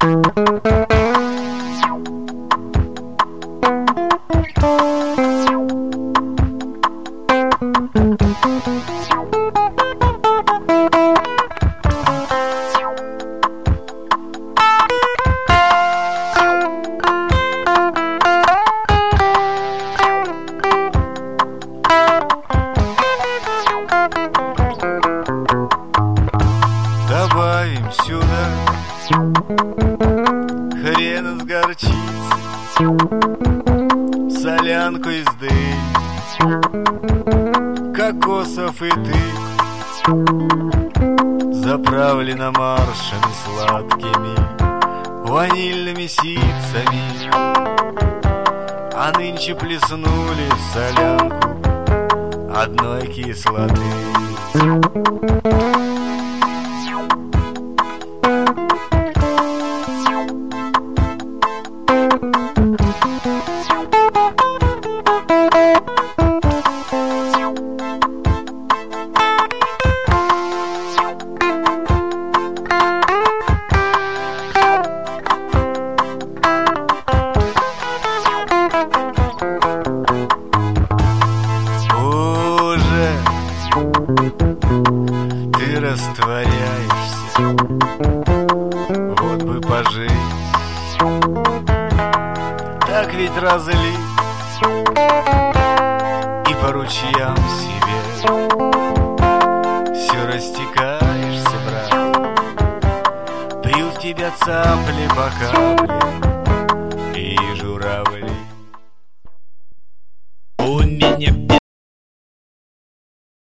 Добавим сюда хрена с горчицей, солянку из дынь, кокосов и тык, заправлено маршами сладкими, ванильными ситцами. А нынче плеснули в солянку одной кислоты. Ты растворяешься, вот бы пожить, так ведь разлить и по ручьям себе. Все растекаешься, брат, пьют тебя цапли по капле.